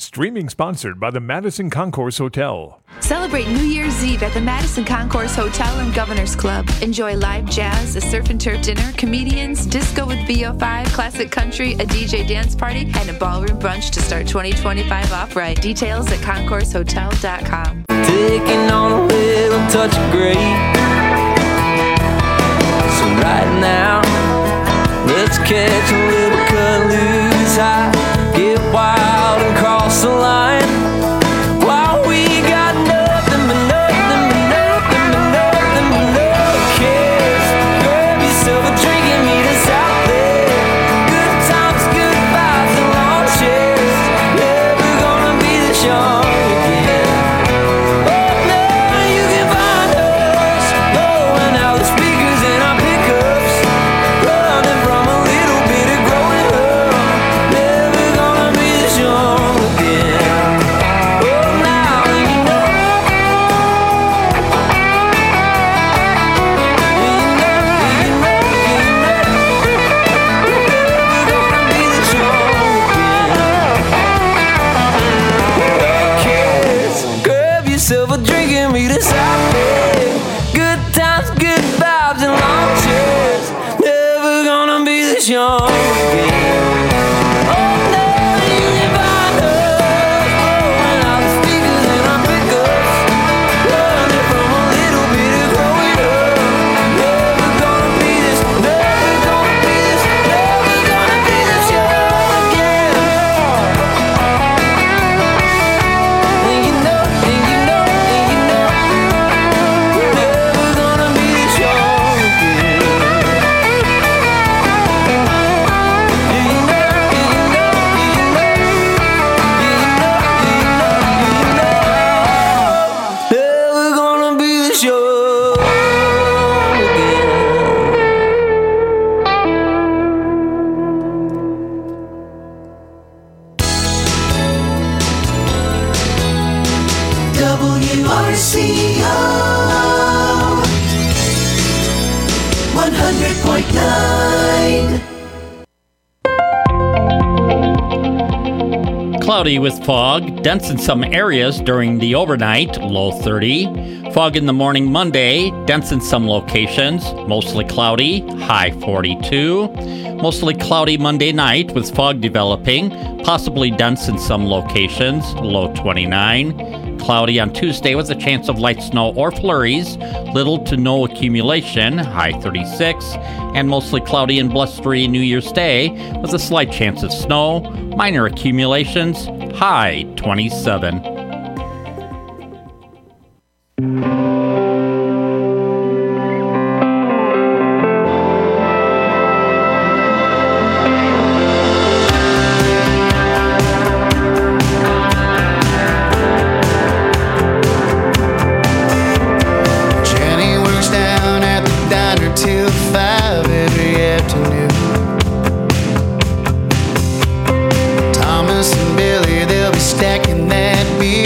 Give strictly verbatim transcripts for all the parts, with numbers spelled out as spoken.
Streaming sponsored by the Madison Concourse Hotel. Celebrate New Year's Eve at the Madison Concourse Hotel and Governor's Club. Enjoy live jazz, a surf and turf dinner, comedians, disco with V O five, classic country, a D J dance party, and a ballroom brunch to start twenty twenty-five off right. Details at concourse hotel dot com. Taking on a little touch of gray. So right now, let's catch a little cut loose high. Get wild and cross the line. While we got nothing but nothing but nothing but nothing but no cares. Grab yourself a drink and meet us out there. Good times, good vibes and long chairs. Never gonna be this young again. Oh no, you can find us blowing out the speakers in our pickups, running from a little bit of growing up. Never gonna be this young again. Oh, now you know. You know, you know, you know. Never gonna be this young again. Kids, grab yourself a drink and meet us out there. Good times, good vibes and long chairs. Never gonna be this young again. Oh no, you can find us blowing out the speakers in our pickups, running from a little bit of growing up. Never gonna be this, never gonna be this, never gonna be this young again. And you know, and you know, and you know, never gonna be this young again. Do you know, do you know, do you know, do you know, do you know, do you know, never gonna be this young again. W R C O one hundred point nine. Cloudy with fog, dense in some areas during the overnight, low thirty. Fog in the morning Monday, dense in some locations, mostly cloudy, high forty-two. Mostly cloudy Monday night with fog developing, possibly dense in some locations, low twenty-nine. Cloudy on Tuesday with a chance of light snow or flurries, little to no accumulation, high thirty-six. And mostly cloudy and blustery New Year's Day with a slight chance of snow, minor accumulations, high twenty-seven. Jenny works down at the diner till five every afternoon. Thomas and Billy, they'll be stacking that beer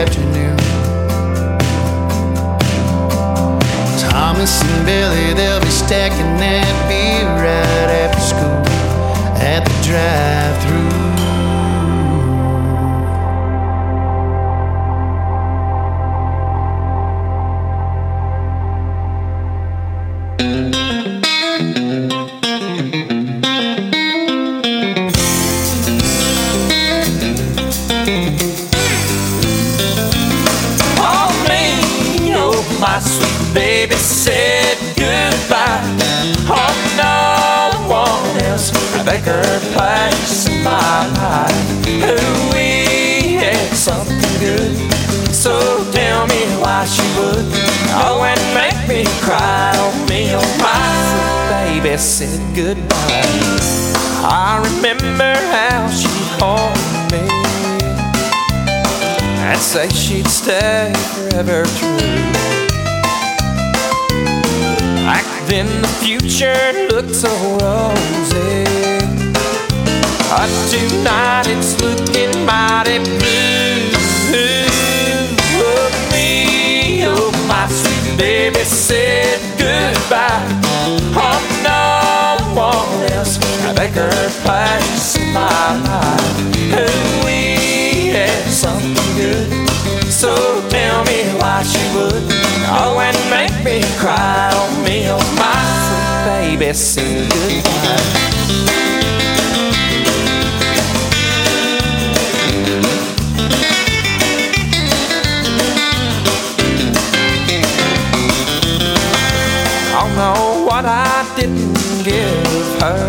afternoon. Thomas and Billy, they'll be stacking that beer right after school at the drive-thru. My sweet baby said goodbye. Oh, no one else a bigger place in my life. Ooh, we had something good, so tell me why she would. Oh, and make me cry on me. Oh, my sweet baby said goodbye. I remember how she haunted me and say she'd stay forever true. Back then the future looked so rosy, but tonight it's looking mighty blue. Oh, me, oh, my sweet baby said goodbye. Oh, no one else a bigger place in my life. Oh, we had something good, so tell me why she would. Oh, and make me cry on me. Oh, my sweet baby said goodbye. I don't know what I didn't give her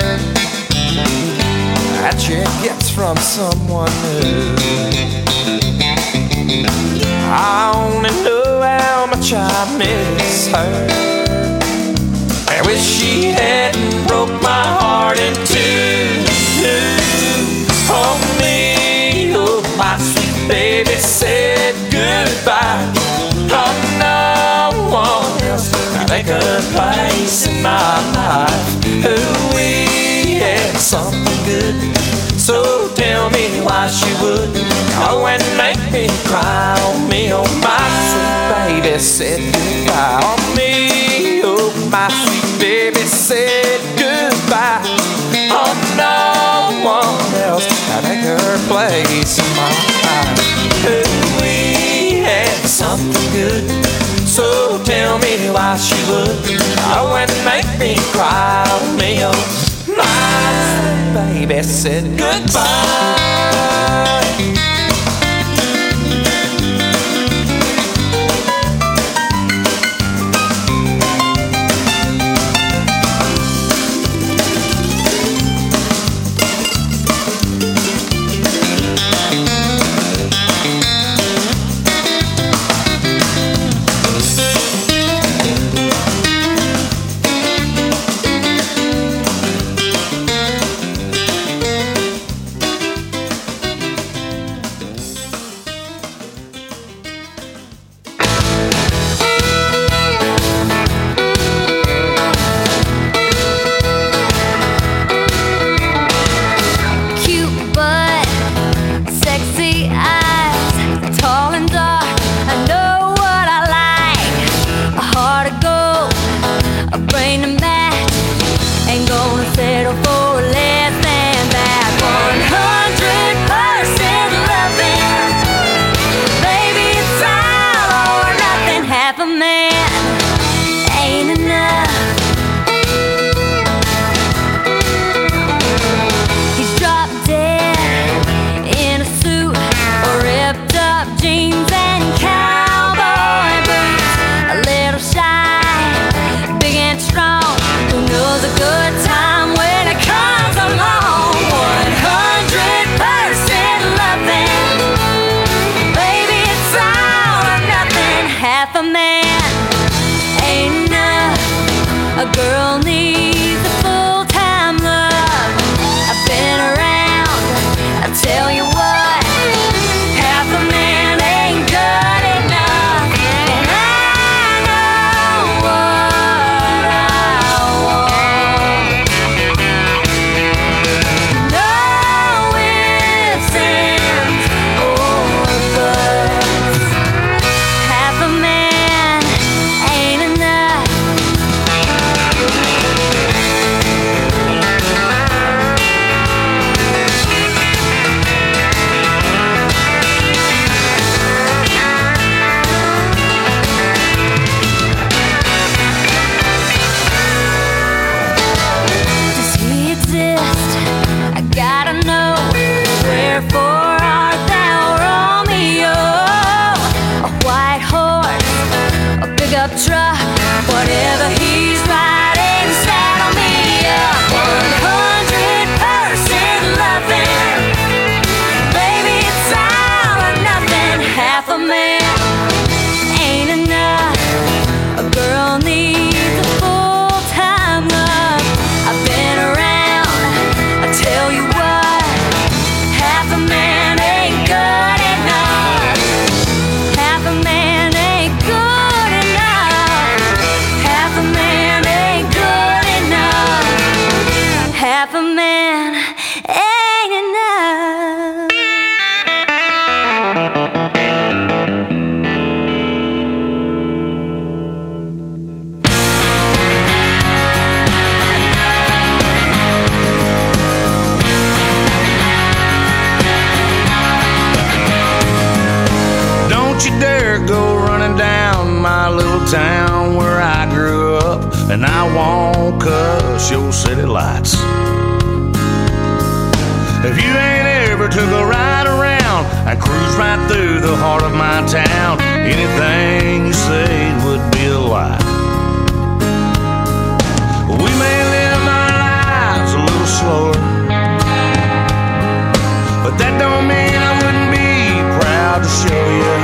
that she gets from someone new. I only know how much I miss her. I wish she hadn't broke my heart in two. Oh, me, oh, my sweet baby said goodbye. Oh, no one else a bigger place in my life. Oh, we had something good, so tell me why she would. Oh, and make me cry on me. Oh, my sweet baby said goodbye. Oh, me, oh, my sweet baby said goodbye. Oh, no one else a bigger place in my life. Oh, we had something good, so tell me why she would. Oh, and make me cry on me. Oh, my sweet baby said goodbye. ain't enough. Don't you dare go running down my little town where I grew up, and I won't cuss your city lights. If you ain't ever took a ride around and cruise right through the heart of my town, anything you say would be a lie. We may live our lives a little slower, but that don't mean I wouldn't be proud to show you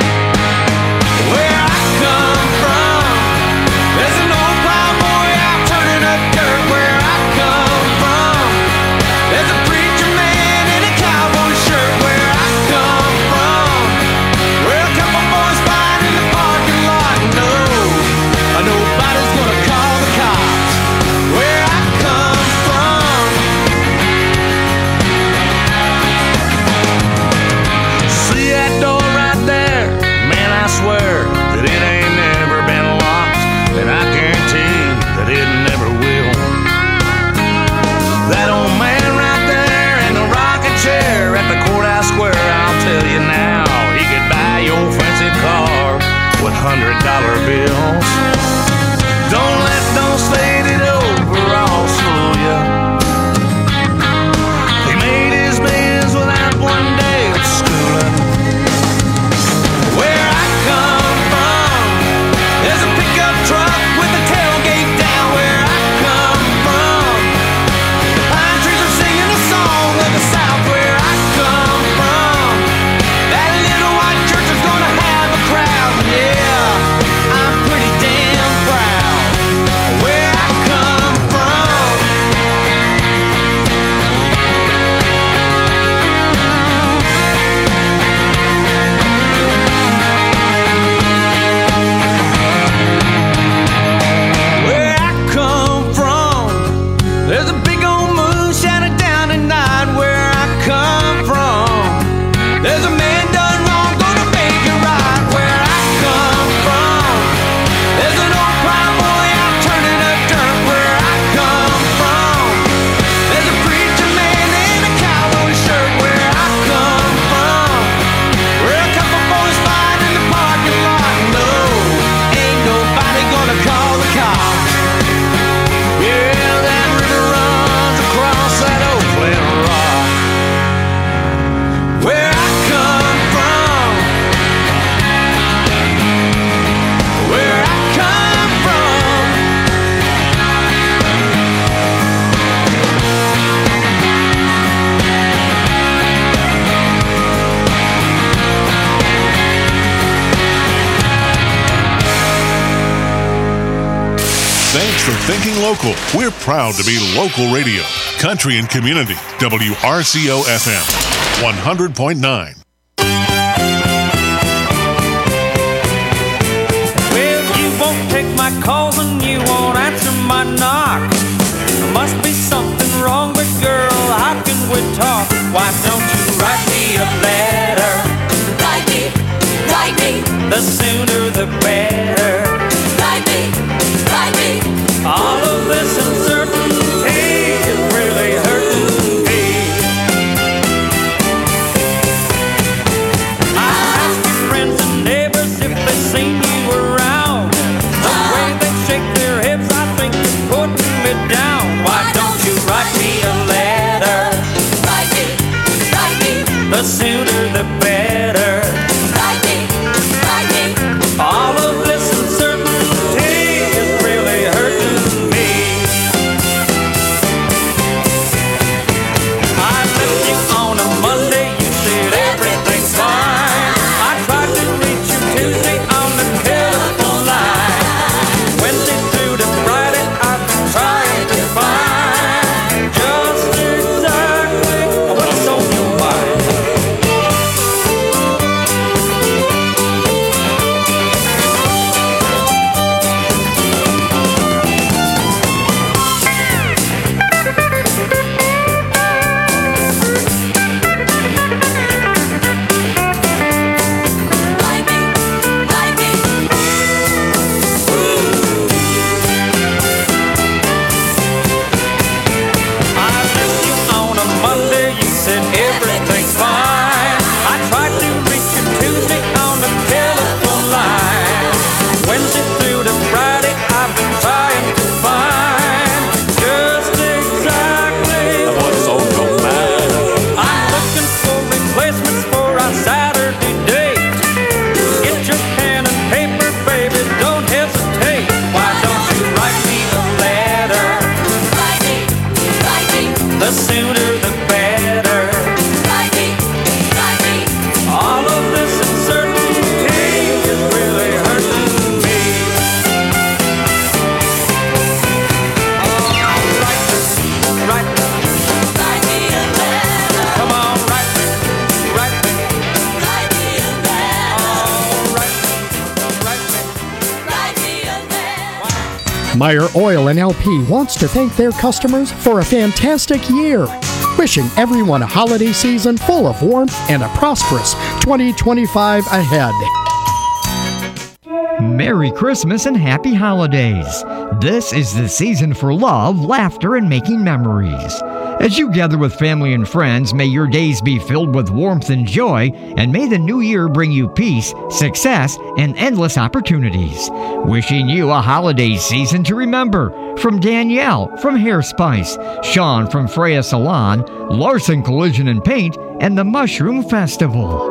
where I come from. There's an old plowboy out turning up dirt where I come from. There's a preacher man in a cowboy shirt where I come from. Where a couple boys fight in the parking lot. No, nobody's gonna call the cops where I come from. See that door right there? Man, I swear that it ain't never been locked, and I guarantee that it never will. That old man right there in the rocking chair at the courthouse square, I'll tell you now, he could buy your fancy car with hundred dollar bills. Don't let those faded overalls fool you. He made his millions without one day of schooling. Where I come from, there's a pickup truck with the tailgate down. Where I come from, the pine trees are singing a song of the South. Where I come from, that little white church is gonna have a crowd. Yeah, I'm pretty damn proud where I come from. Where I come from, there's a big old moon shining down at night. Where I come from, there's a man done wrong, gonna make it right. Where I come from, there's an old plowboy out turning up dirt. Where I come from, there's a preacher man in a cowboy shirt. Where I come from, where a couple boys fight in the parking lot. No, ain't nobody gonna call the cops. Yeah, that river runs across that old flat rock. Where I come from, where I come from. Thanks for thinking local. We're proud to be local radio. Country and community. W R C O F M. one hundred point nine. Well, you won't take my calls and you won't answer my knock. There must be something wrong, but girl, how can we talk? Why don't you write me a letter? Write me, write me, The sooner the better. write me, write me. All of this uncertainty is really hurting me. I asked your friends and neighbors if they seen you around. The way they shake their hips, I think is putting me down. Why don't you write me a letter? Write me, write me, The sooner the better. write me, write me. Meyer Oil and L P wants to thank their customers for a fantastic year. Wishing everyone a holiday season full of warmth and a prosperous twenty twenty-five ahead. Merry Christmas and Happy Holidays. This is the season for love, laughter, and making memories. As you gather with family and friends, may your days be filled with warmth and joy, and may the new year bring you peace, success, and endless opportunities. Wishing you a holiday season to remember. From Danielle from Hair Spice, Sean from Freya Salon, Larson Collision and Paint, and the Mushroom Festival.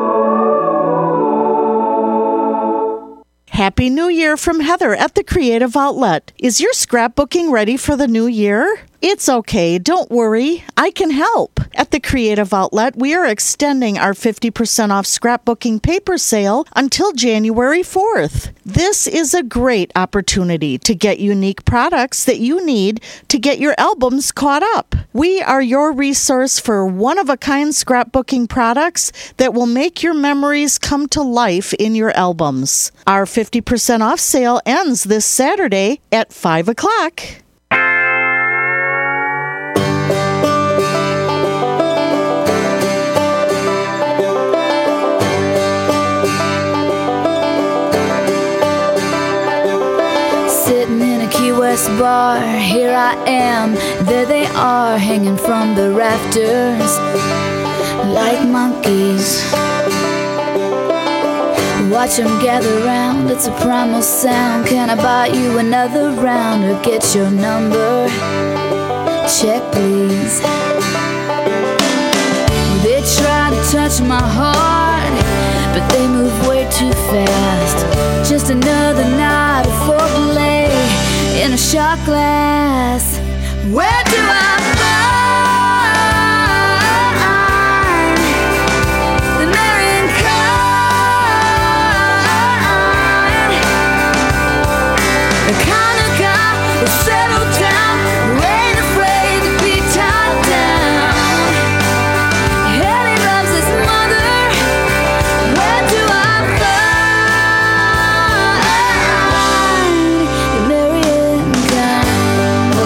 Happy New Year from Heather at the Creative Outlet. Is your scrapbooking ready for the new year? It's okay, don't worry, I can help. At the Creative Outlet, we are extending our fifty percent off scrapbooking paper sale until January fourth. This is a great opportunity to get unique products that you need to get your albums caught up. We are your resource for one-of-a-kind scrapbooking products that will make your memories come to life in your albums. Our fifty percent off sale ends this Saturday at five o'clock. Sitting in a Key West bar, here I am, there they are, hanging from the rafters like monkeys. Watch them gather round, it's a primal sound. Can I buy you another round or get your number? Check please. They try to touch my heart, but they move way too fast. Just another night of foreplay in a shot glass. Where do I find the marrying kind? The kind of guy who settled down, who ain't afraid to be tied down. And he loves his mother. Where do I find the marrying kind? Oh,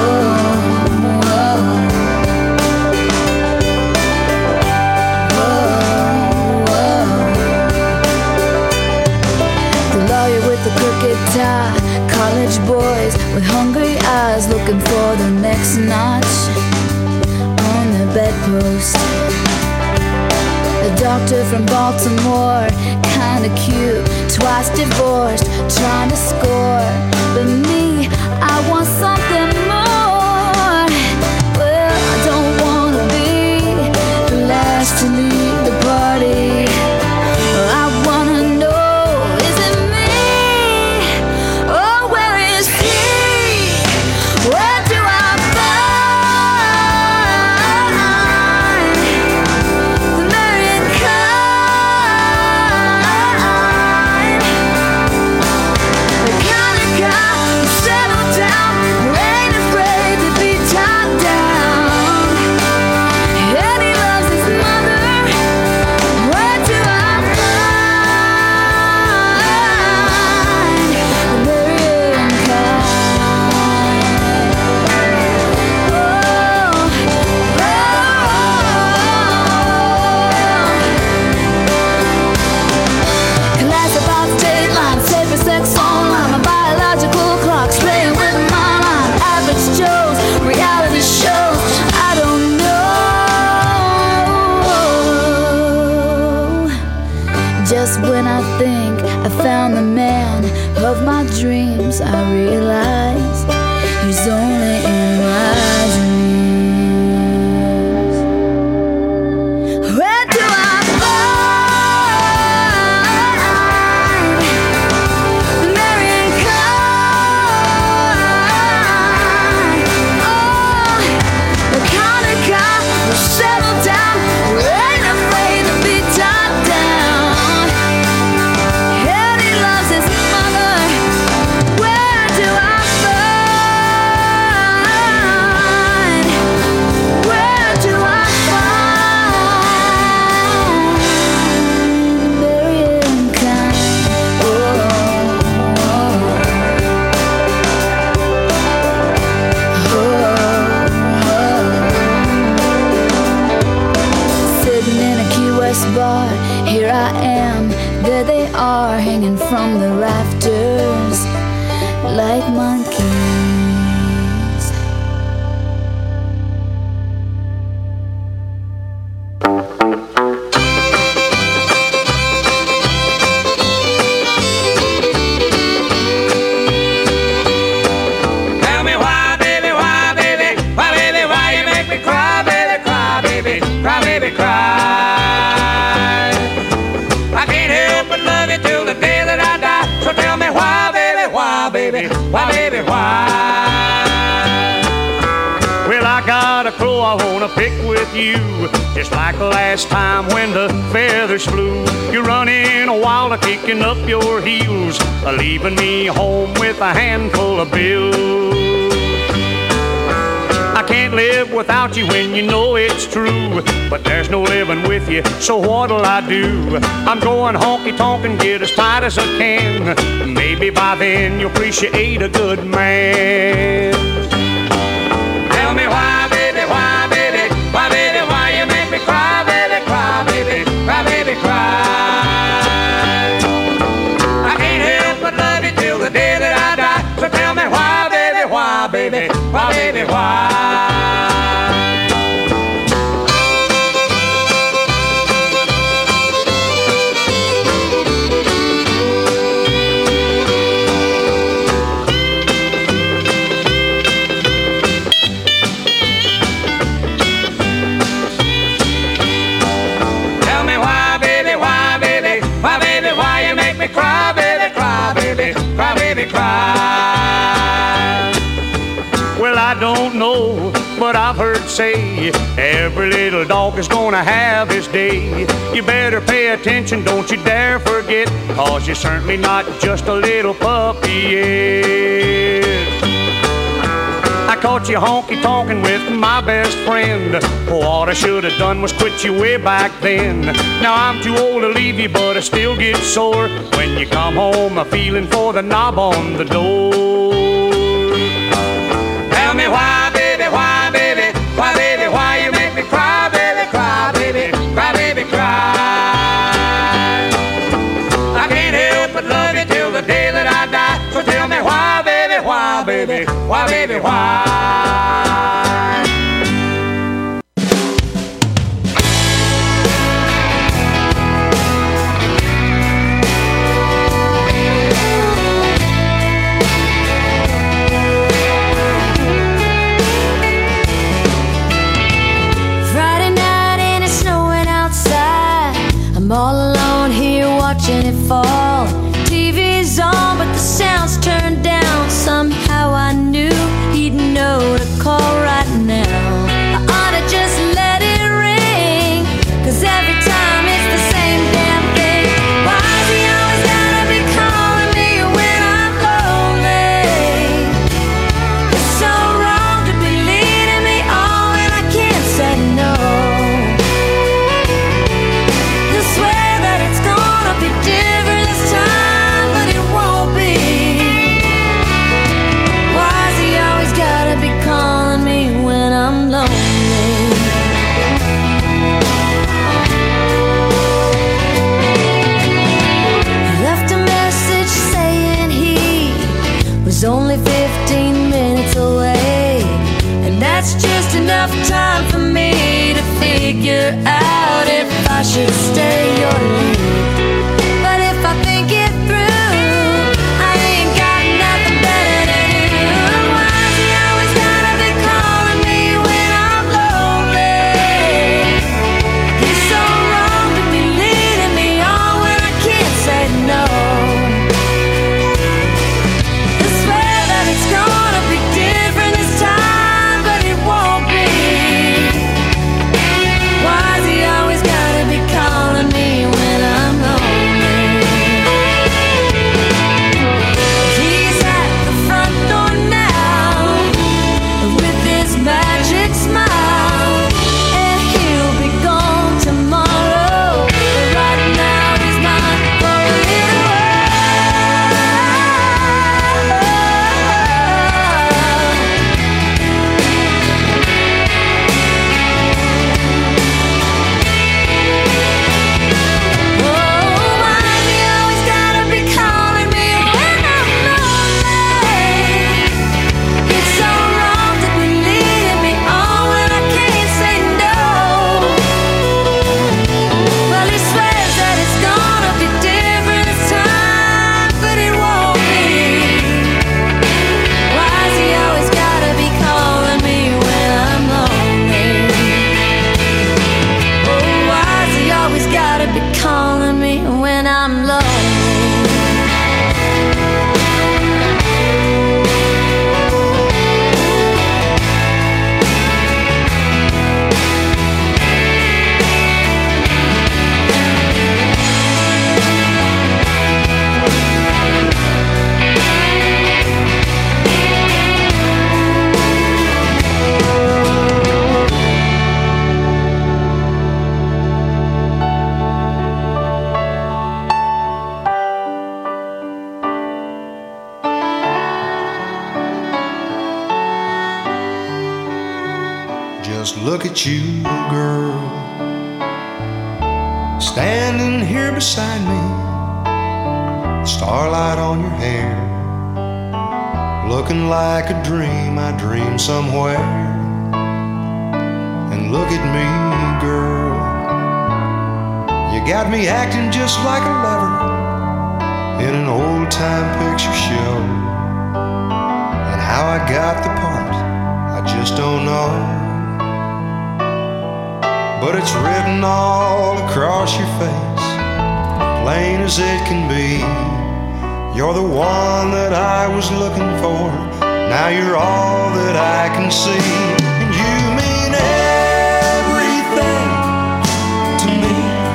oh, oh. The lawyer with the crooked tie, college boys with hungry eyes looking for the next notch on the bedpost. The doctor from Baltimore, kinda cute, twice divorced, trying to score. But me, I want something more. Well, I don't wanna be the last to leave the party. I wanna know, is it me? Or where is he? Where do I find the marrying kind? The kind of guy who settled down, who ain't afraid to be tied down. And he loves his mother. Where do I find the marrying kind? Oh, oh, class about state lines, safer sex online, my biological clock's playing with my mind. Average Joe's, reality shows, I don't know. Just when I think I found the man of my dreams, I realize he's only in my dreams. Where do I find the marrying kind? Oh, the kind of guy who settled down, who ain't afraid to be tied down. And he loves his mother. Where do I bus bar. Here I am, there they are, hanging from the rafters like monkeys. Tell me why, baby, why, baby, why, baby, why you make me cry, baby, cry, baby, cry, baby, cry. I can't help but love you till the day that I die. So tell me why, baby, why, baby, why, baby, why? Well, I got a crow I wanna pick with you, just like the last time when the feathers flew. You're running wild, kicking up your heels, leaving me home with a handful of bills. I can't live without you when you know it's true, but there's no living with you, so what'll I do? I'm going honky-tonk and get as tight as I can. Maybe by then you'll appreciate a good man. Tell me why, baby, why, baby, why, baby, why you make me cry, baby, cry, baby, cry, baby, cry. I can't help but love you till the day that I die. So tell me why, baby, why, baby, why, baby, why? Tell me why, baby, why, baby, why, baby, why you make me cry, baby, cry, baby, cry, baby, cry. Well, I don't know, but I've heard say every little dog is gonna have his day. You better pay attention, don't you dare forget, cause you're certainly not just a little puppy yet. I caught you honky-tonkin' with my best friend. What I should have done was quit you way back then. Now I'm too old to leave you, but I still get sore when you come home a feeling for the knob on the door. Tell me why, baby, why, baby, why, baby, why you make me cry, baby, cry, baby, cry, baby, cry. I can't help but love you till the day that I die. So tell me why, baby, why, baby, why, baby, why? Friday night and it's snowing outside. I'm all alone here watching it fall. T V's on, but the sound's turned down. Somehow I knew he'd know to call right now. I ought to just let it ring, cause every time it's the same damn thing. Why's he always gotta be calling me when I'm lonely? It's so wrong to be leading me on when I can't say no. I swear that it's gonna be different this time, but it won't be. Why's he always gotta be calling me when I'm lonely? He left a message saying he was only fifteen minutes away, and that's just enough time for me to figure out if I should stay or leave. But if I think it through, I ain't got nothing better to do. Why's he always gotta be calling me when I'm lonely? He's so wrong to be leading me on when I can't say no. I swear that it's gonna be different this time, but it won't be. Why's he always gotta be calling me when I'm lonely? look at you, girl, standing here beside me, starlight on your hair, looking like a dream I dreamed somewhere. And look at me, girl, you got me acting just like a lover in an old-time picture show. And how I got the part, I just don't know. But it's written all across your face, plain as it can be. You're the one that I was looking for. Now you're all that I can see. And you mean everything to me,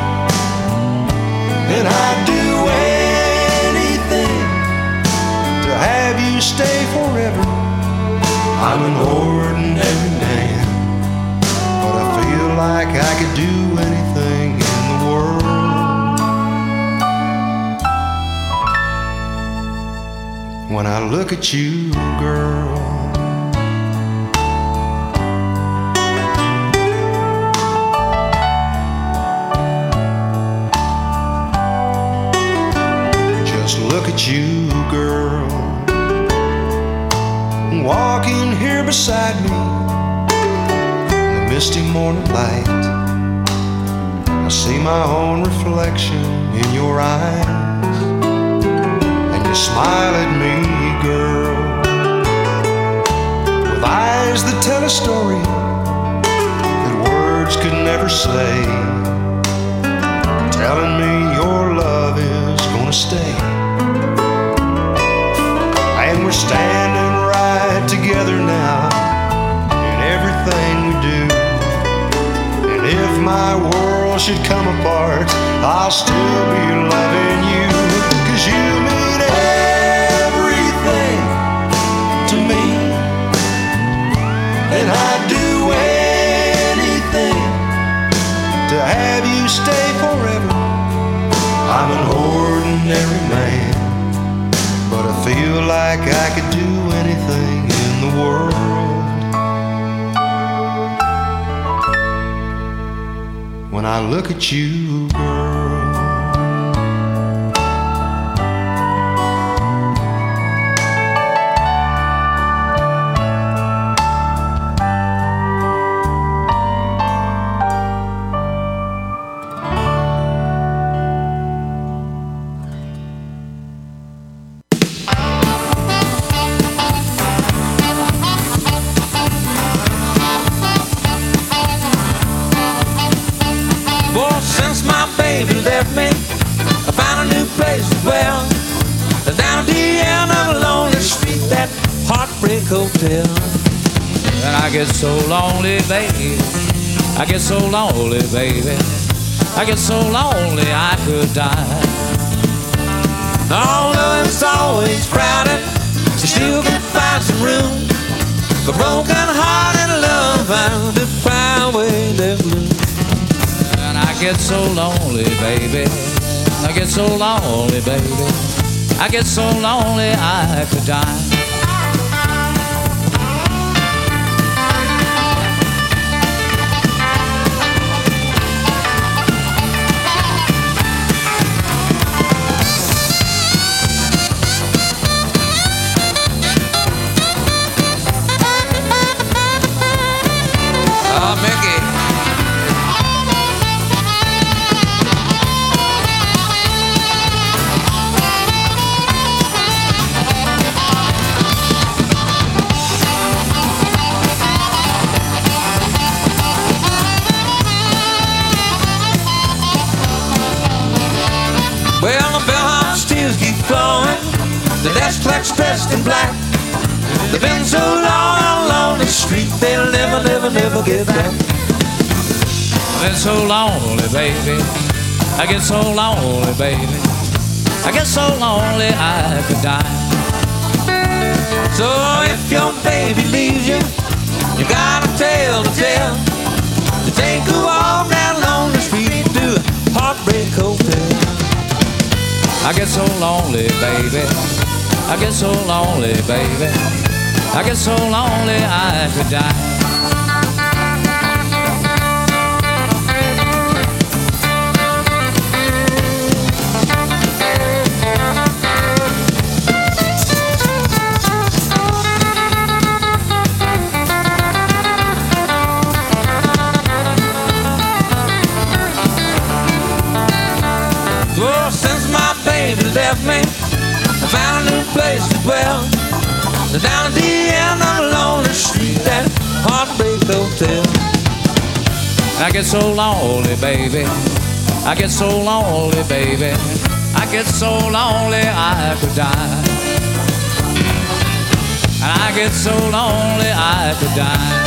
and I'd do anything to have you stay forever. I'm an ordinary man, but I feel like I could do anything in the world. When I look at you, girl, just look at you, girl, walking here beside me in the misty morning light. I see my own reflection in your eyes, and you smile at me, girl, with eyes that tell a story that words could never say, telling me your love is gonna stay. And we're standing right together now in everything we do. And if my world should come apart, I'll still be loving you. 'Cause you mean everything to me, and I'd do anything to have you stay forever. I'm an ordinary man, but I feel like I could do anything in the world. When I look at you, girl, me, I found a new place to dwell. Down at the end of a lonely street, that Heartbreak Hotel. And I get so lonely, baby, I get so lonely, baby, I get so lonely I could die. Although it's always crowded, you still can find some room for broken-hearted love found to find away the blue. I get so lonely, baby, I get so lonely, baby, I get so lonely I could die. Oh, Mickey. Well, the bellhop's tears keep flowing, the desk clerk's dressed in black. They've been so long along the street, they'll never, never, never get back. I've been so lonely, baby, I get so lonely, baby, I get so lonely I could die. So if your baby leaves you, you got a tale to tell. To take a walk down along the street to a Heartbreak Hotel. I get so lonely, baby, I get so lonely, baby, I get so lonely I could die. Well, down at the end of a lonely street, that Heartbreak Hotel. I get so lonely, baby. I get so lonely, baby. I get so lonely I could die. And I get so lonely I could die.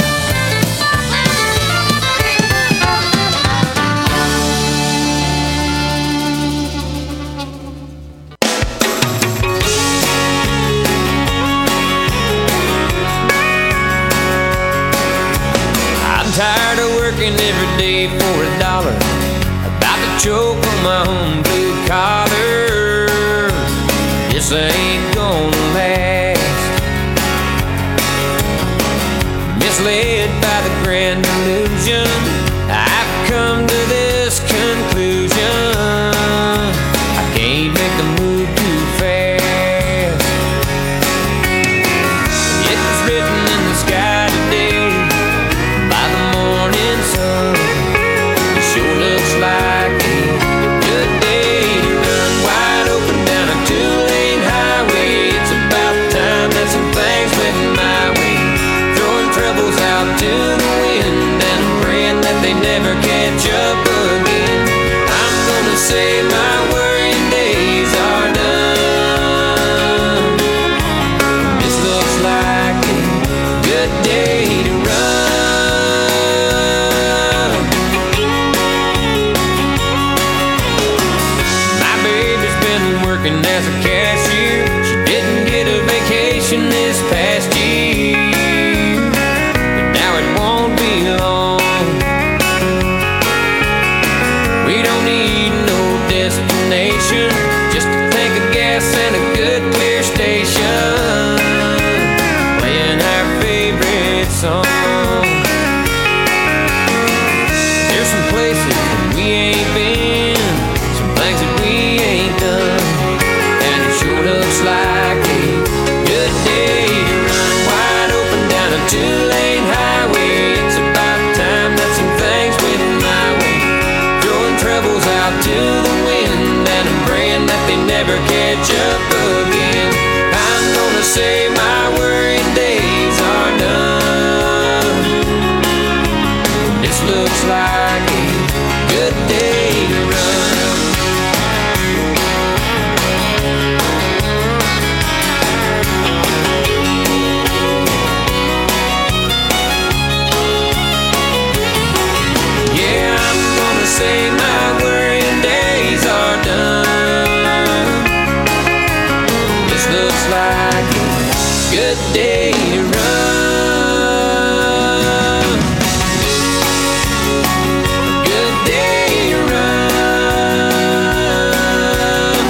I'm tired of working every day for a dollar, about to choke on my own blue collar. This ain't gonna last. Misled by the grand illusion, I've come to this conclusion: I can't make the move too fast. It was written in the sky today by the morning sun. It sure looks like a good day to run wide open down a two-lane highway. It's about time that some things went my way, throwing troubles out to the wind and praying that they never catch up again. I'm gonna say my worrying days are done. This looks like a good day to run. My baby's been working as a cashier. She didn't get a vacation this past year, but now it won't be long. We don't need no destination, just a tank of gas and a good clear station, playing our favorite song. There's some places that we ain't been, some things that we ain't done, and it sure looks like a good day to run wide open down a two-lane highway. It's about time that some things went my way, throwing troubles out to the wind, and I'm praying that they never catch up again. I'm gonna say my worrying days are done. This looks like a good day to run. Yeah, I'm gonna say my worrying days are done. This looks like a good day to run. Good day to run.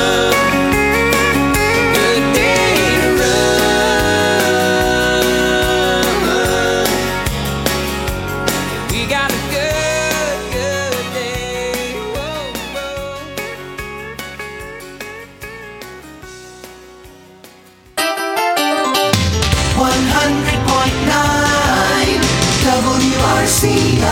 Good day to run. We got a good, good day. Whoa, whoa. one hundred point nine W R C O.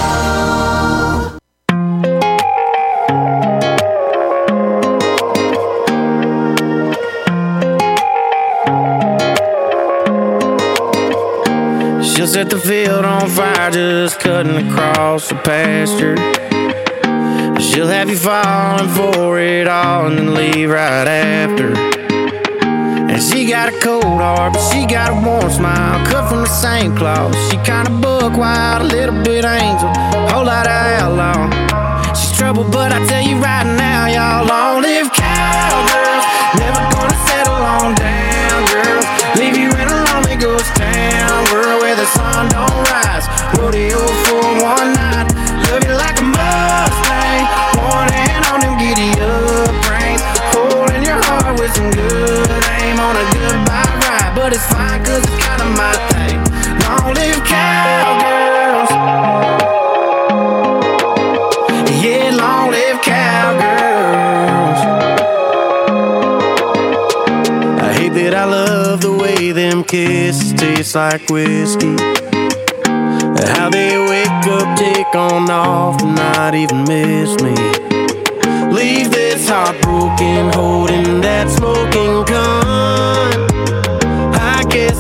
She'll set the field on fire just cutting across the pasture. She'll have you falling for it all and then leave right after. And she got a cold heart, but she got a warm smile, cut from the same cloth. She kinda buck wild, a little bit angel, whole lot of outlaw. She's trouble, but I tell you right now, y'all, long-lived cowgirls, never gonna settle on down, girls. Leave you in a lonely ghost town, world where the sun don't rise. Rodeo for one night, love you like a Mustang, one hand on them giddy up reins, holding your heart with some good aim on a goodbye ride. But it's fine, cause it's kinda my thing. Long-lived cowgirls, yeah, long-lived cowgirls. I hate that I love the way them kisses taste like whiskey, how they wake up, take on off, and not even miss me. Leave this heart broken, holding that smoking gun.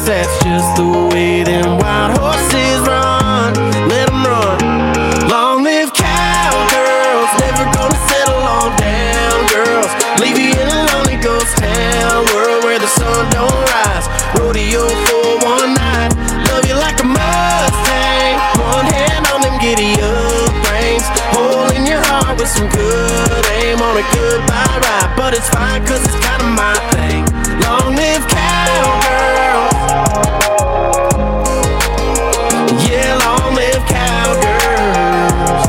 'cause that's just the way them wild horses run. Let them run. Long live cowgirls, never gonna settle on down girls. Leave you in a lonely ghost town world where the sun don't rise. Rodeo for one night, love you like a Mustang. One hand on them giddy up reins, hole in your heart with some good aim on a goodbye ride. But it's fine 'cause it's kinda my thing. Long live cowgirls. Yeah, long live cowgirls.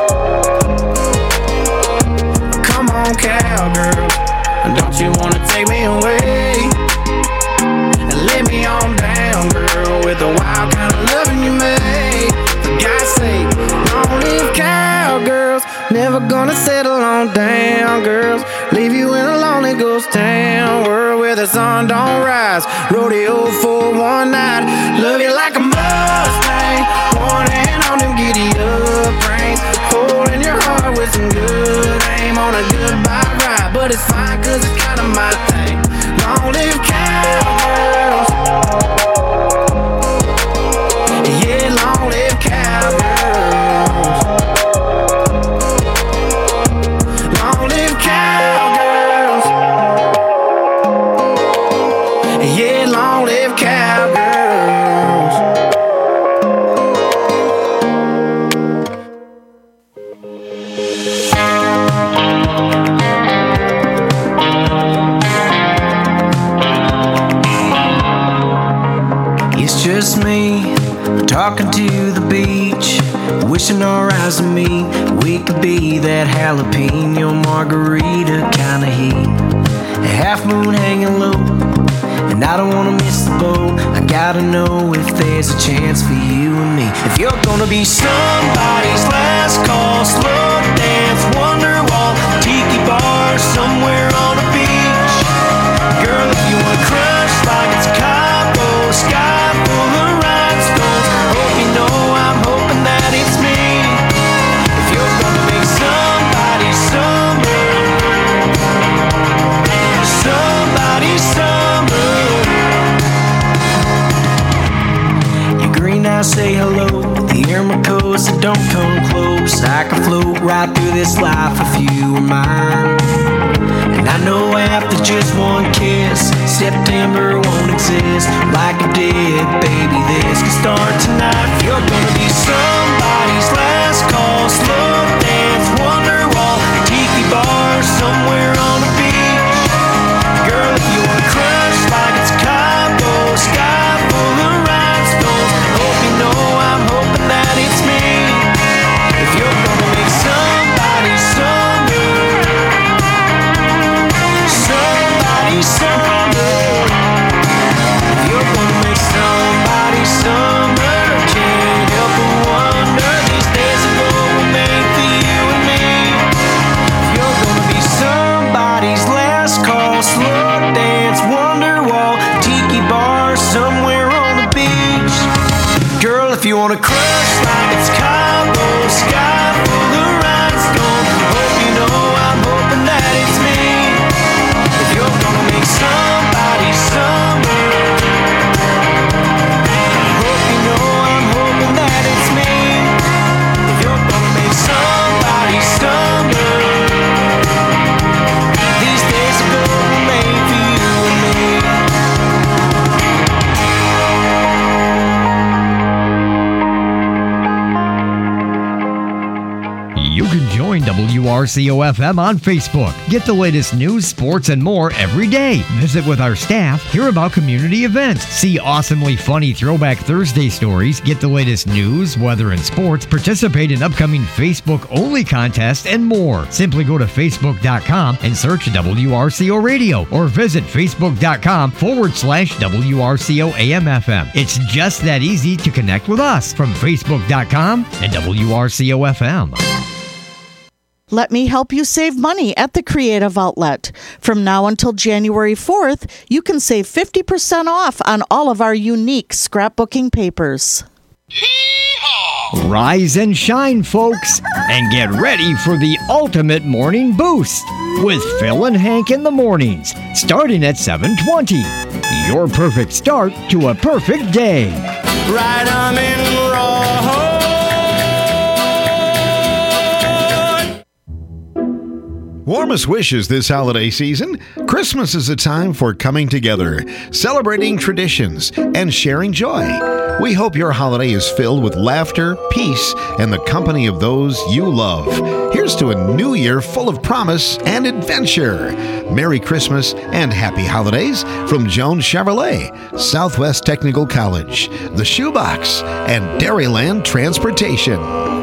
Come on, cowgirl, don't you wanna take me away and let me on down, girl, with the wild kind of loving you made. For God's sake, long live cowgirls, never gonna settle on down, girls. Leave you in a lonely ghost town world where the sun don't rise. Rodeo for one night, love you like a Mustang. One hand on them giddy up reins, holding your heart with some good aim on a goodbye ride. But it's fine 'cause it's kinda my thing. Long live cowgirls. Yeah, long live cowgirls. Long live cowgirls. Yeah, long live cowgirls. It's just me talking to the beach, wishing our eyes to meet. We could be that jalapeno margarita kind of heat. A half moon hanging low, and I don't wanna miss the boat. I gotta know if there's a chance for you and me. If you're gonna be somebody's last call, slow dance, Wonderwall, tiki bar somewhere on a beach. Girl, if you wanna crush like it's Cabo, sky full of rhinestones. Hope you know I'm hoping that it's me. If you're gonna make somebody summer, somebody summer. Your green eyes say hello, the air my coast, so don't come close. I can float right through this life if you were mine. And I know after just one kiss, September won't exist like it did, baby. This can start tonight. If you're gonna be somebody's last call, slow dance, Wonderwall, tiki bar somewhere on the beach. Girl, if you wanna crush like it's Cabo, sky full of rhinestones. Hope you know I'm hoping that it's me. If you're gonna make somebody summer, somebody summer. If you're gonna make somebody summer, can't help but wonder these days of what were made for you and me. If you're gonna be somebody's last call, slow dance, Wonderwall, tiki bar somewhere on the beach. Girl, if you wanna crush like it's Cabo, sky full of rhinestones. Hope you know I'm hoping that it's me. If you're gonna make somebody summer, hope you know I'm hoping that it's me. If you're gonna make somebody summer, these days ago were made for you and me. You can join W R C O F M on Facebook. Get the latest news, sports, and more every day. Visit with our staff, hear about community events, see awesomely funny Throwback Thursday stories, get the latest news, weather, and sports, participate in upcoming Facebook-only contests, and more. Simply go to Facebook dot com and search W R C O Radio or visit Facebook dot com forward slash W R C O A M F M. It's just that easy to connect with us from Facebook dot com and W R C O F M. Let me help you save money at the Creative Outlet. From now until January fourth, you can save fifty percent off on all of our unique scrapbooking papers. Rise and shine, folks, and get ready for the ultimate morning boost with Phil and Hank in the mornings, starting at seven twenty. Your perfect start to a perfect day. Right on in road. Warmest wishes this holiday season. Christmas is a time for coming together, celebrating traditions, and sharing joy. We hope your holiday is filled with laughter, peace, and the company of those you love. Here's to a new year full of promise and adventure. Merry Christmas and Happy Holidays from Jones Chevrolet, Southwest Technical College, The Shoebox, and Dairyland Transportation.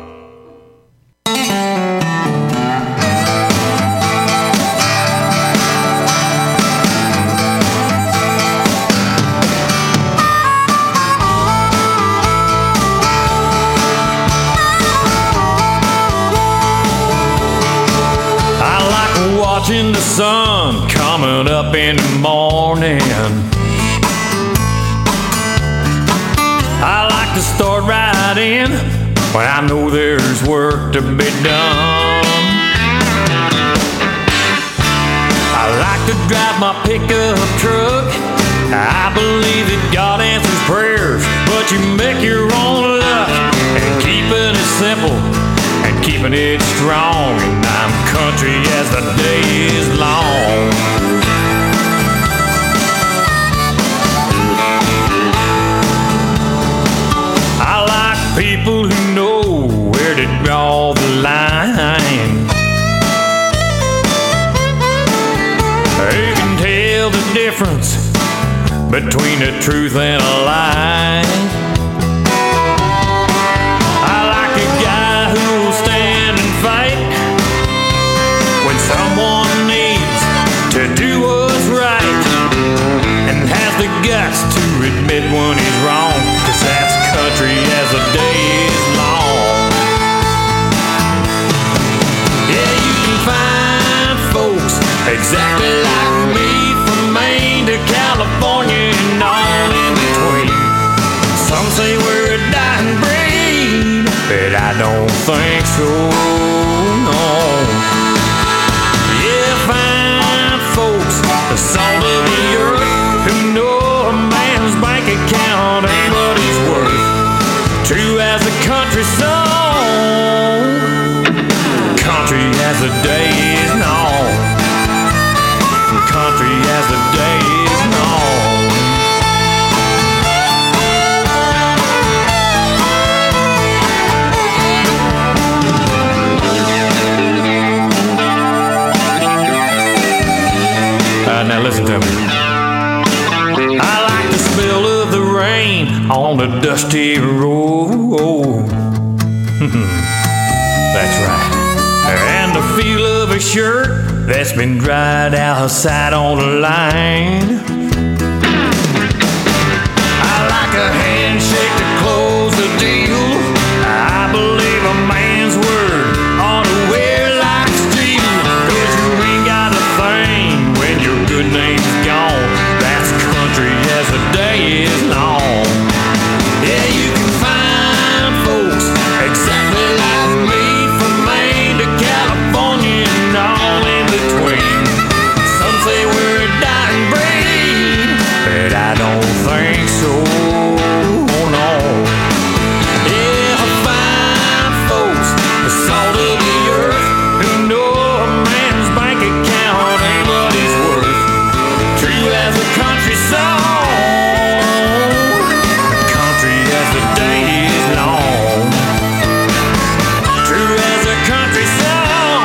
Watching the sun coming up in the morning. I like to start right in when I know there's work to be done. I like to drive my pickup truck. I believe that God answers prayers, but you make your own luck. And keeping it simple and keeping it strong, and I'm country as the day is long. I like people who know where to draw the line. They can tell the difference between the truth and a lie. Someone needs to do what's right and has the guts to admit when he's wrong, 'cause that's country as the day is long. Yeah, you can find folks exactly like me from Maine to California and all in between. Some say we're a dying breed, but I don't think so, no. The salt of the earth, who know a man's bank account ain't what he's worth. True as a country song, country as the day is long, country as the day is long. Uh, now listen to me. I like the smell of the rain on the dusty road. That's right. And the feel of a shirt that's been dried outside on the line. I like a handshake to close the deal. I believe a man's word ought to wear like steel, 'cause you ain't got a thing when your good name's gone. That's country as the day is long. Yeah, you can find folks exactly like me from Maine to California and all in between. Some say we're a dying breed, but I don't think so, no. Yeah, I find folks the salt of the earth who know a man's bank account ain't what he's worth. True as a country song, country as the day is long. True as a country song,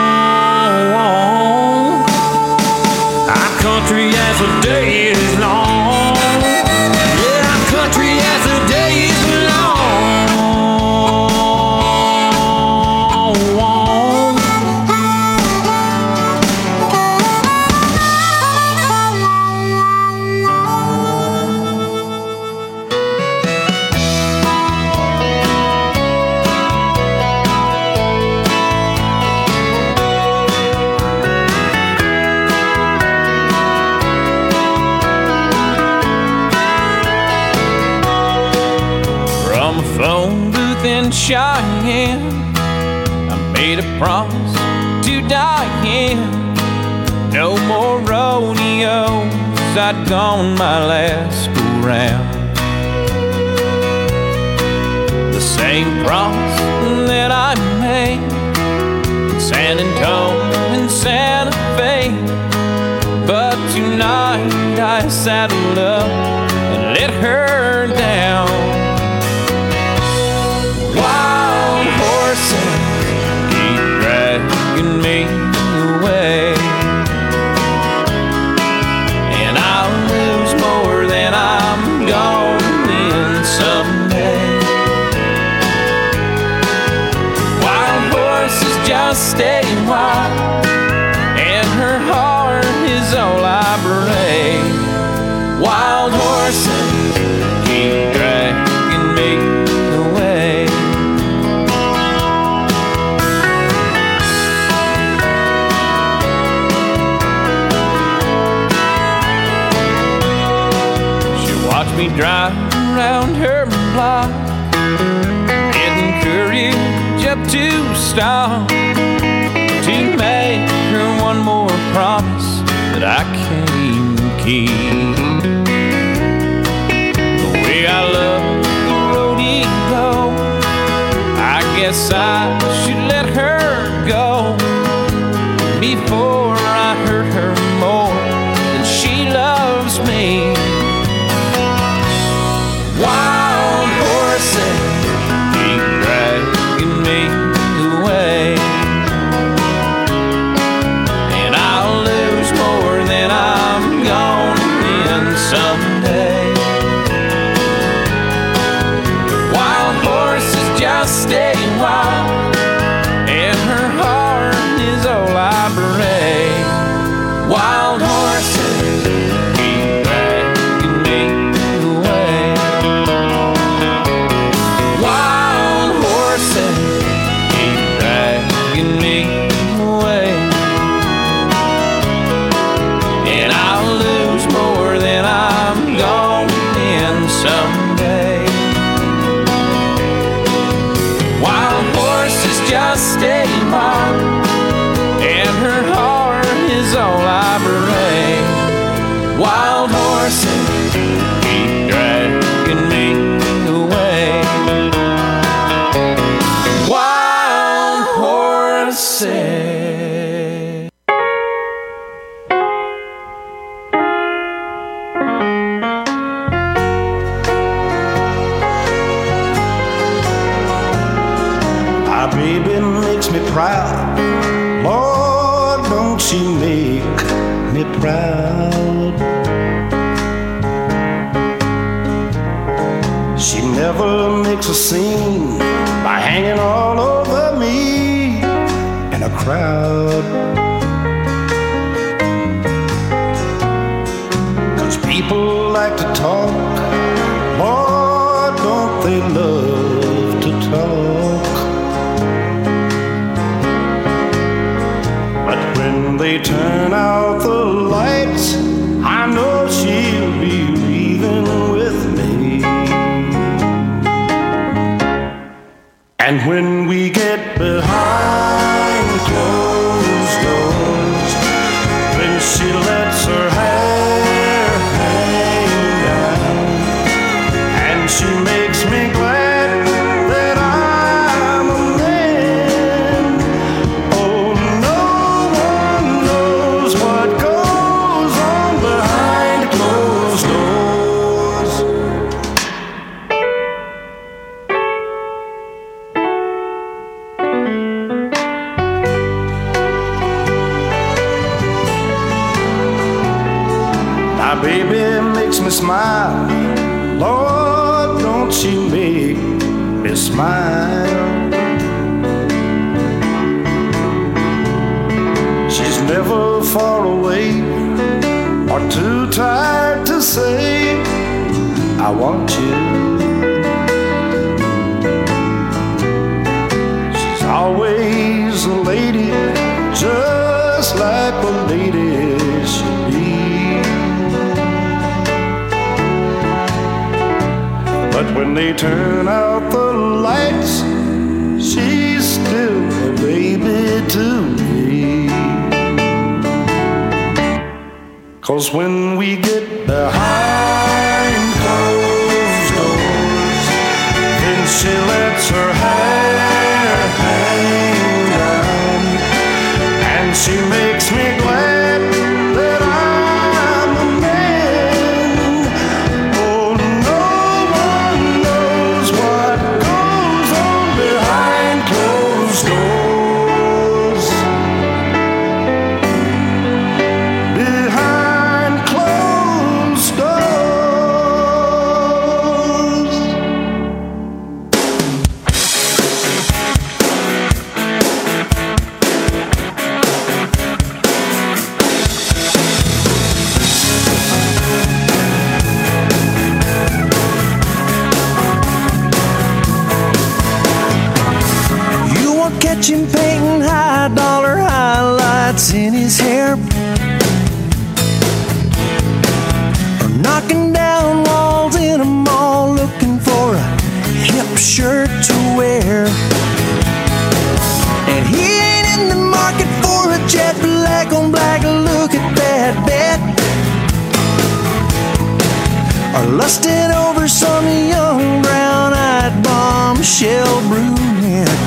I'm country as the day is long. Yeah, I'm country as the day is long. Cheyenne. I made a promise to Diane. No more rodeos, I'd gone my last go round. The same promise that I made in San Antonio and Santa Fe. But tonight I saddled up and let her down. Wild horses keep dragging me away, and I'll lose more than I'm gonna win someday. Wild horses just stay wild, and her heart is all I pray. Wild horses keep dragging me away. She watched me drive around her block, getting courage up to stop, to make her one more promise that I can't keep. The way I love the rodeo, I guess I should let her go before I hurt her more than she loves me. Wild horses keep dragging me away, and I'll lose more than I'm gonna win someday. Wild horses just stay wild, and her heart is all I pray. Wild horses keep dragging me away. Wild horses keep dragging me away, and I'll lose more than I'm gonna win someday. Wild horses just stay wild, and her heart is all I pray. Wild horses keep dragging me away. Wild horses. My baby makes me proud. Lord, don't she make me proud. She never makes a scene by hanging all over me in a crowd. 'Cause people like to talk, Lord, don't they love to talk. But when they turn out the lights, I know she'll be leaving with me. And when we get behind closed doors, when she lets her hair hang down, and she makes me glad that I'm a man. Oh, no one knows what goes on behind closed doors. My baby makes me smile. Lord, don't she make me smile. She's never far away or too tired to say, I want you. She's always a lady, just like a lady should be. But when they turn out the lights, to me. 'Cause when we get behind closed doors, then she lets her hair hang down, and she makes me glad that I'm a man. Oh, no one knows what goes on behind closed doors. Behind closed doors. You won't catch him painting high dollar highlights in his hair, or knocking down walls in a mall looking for a hip shirt to wear. And he ain't in the market for a jet black on black look at that bet, or lusting over some young brown-eyed bombshell brunette.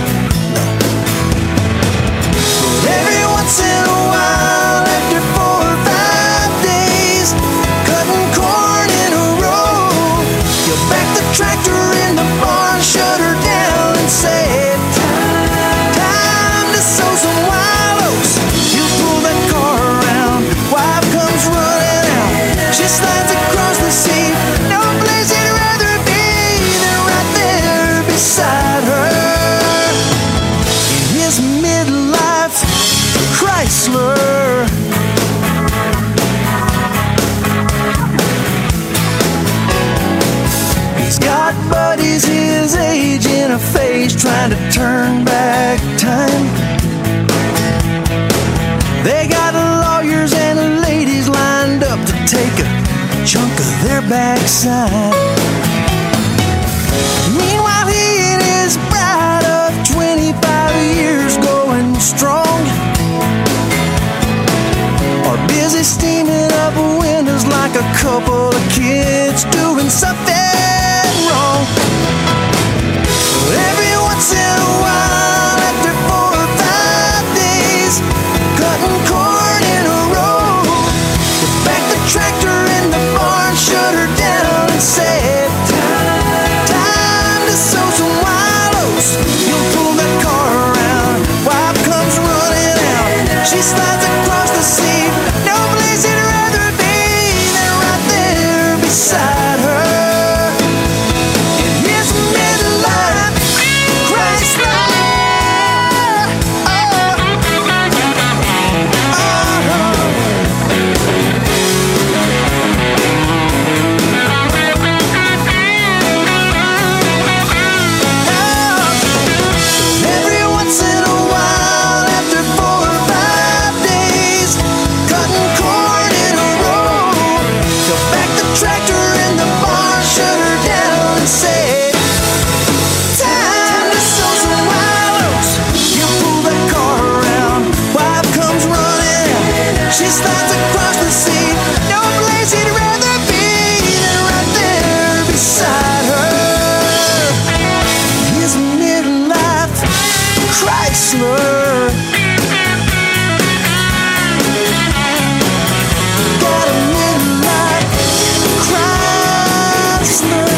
Every once in a while, after four or five days, cutting corn in a row, you'll back the tractor in the barn, shut her down and say, time, time to sow some wild oats. You pull that car around, wife comes running out, she slides across the seat, no place he'd rather be than right there beside her. In his midlife Chrysler, he's got buddies his age in a phase trying to turn back time. They got lawyers and ladies lined up to take a chunk of their backside. Meanwhile, he and his bride of twenty-five years going strong are busy steaming up windows like a couple of kids doing something wrong. Every once in a while, after four or five days, cutting corn in a row, you back the tractor in the barn, shut her down and say, time, time to sow some wild oats. You'll pull that car around, wife comes running out, she slides across the seat, no place he'd rather be than right there beside her. In his midlife Chrysler. Oh, every once in a while, after four or five days, cutting corn in a row, you'll back the tractor in the barn, shut her down and say, time to sow some wild oats. You pull that car around, wife comes running out, she slides across the seat, no place he'd rather be than right there beside her. His midlife Chrysler. Got a midlife Chrysler.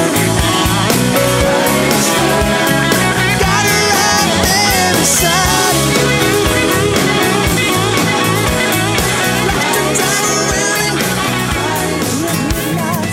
Got her right there beside him. Lost her time around midlife.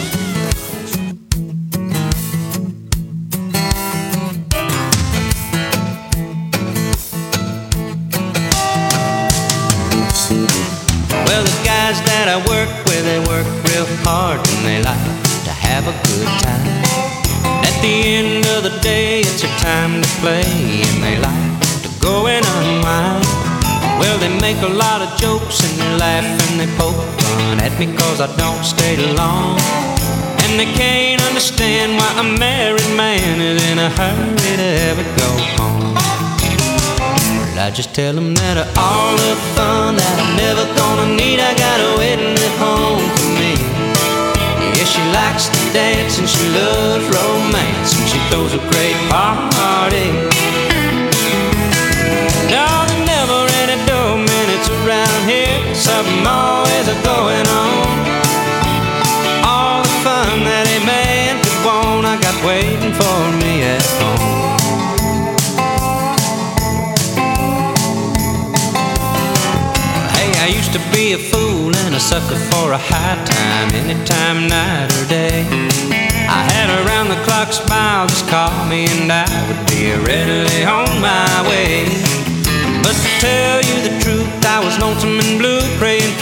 Well, the guys that I work with, they work real hard and they like to have a good time. At the end of the day, it's their time to play and they like to go and unwind. Well, they make a lot of jokes and they laugh and they poke fun at me 'cause I don't stay long. And they can't understand why a married man is in a hurry to ever go home. I just tell them that all the fun that I'm never gonna need, I got her waiting at home for me. Yeah, she likes to dance and she loves romance, and she throws a great party. No, there never any dull minutes around here. Something always a going on. All the fun that a man could want, I got waiting for me at home. I used to be a fool and a sucker for a high time, anytime, night or day. I had a round-the-clock smile, just call me and I would be readily on my way. But to tell you the truth, I was lonesome and blue, praying